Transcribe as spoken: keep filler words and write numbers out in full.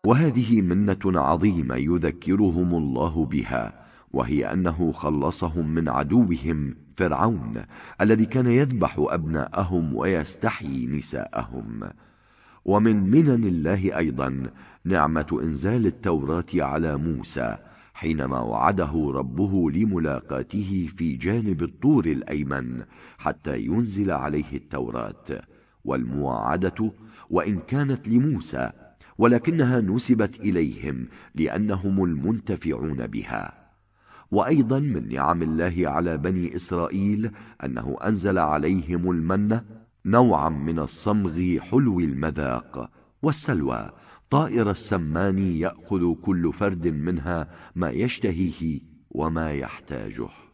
وهذه منة عظيمة يذكرهم الله بها، وهي أنه خلصهم من عدوهم فرعون الذي كان يذبح أبناءهم ويستحيي نساءهم. ومن منن الله أيضا نعمة إنزال التوراة على موسى حينما وعده ربه لملاقاته في جانب الطور الأيمن حتى ينزل عليه التوراة. والمواعدة وإن كانت لموسى ولكنها نسبت إليهم لأنهم المنتفعون بها. وأيضا من نعم الله على بني إسرائيل أنه أنزل عليهم المنة، نوعا من الصمغ حلو المذاق، والسلوى طائر السمان يأخذ كل فرد منها ما يشتهيه وما يحتاجه.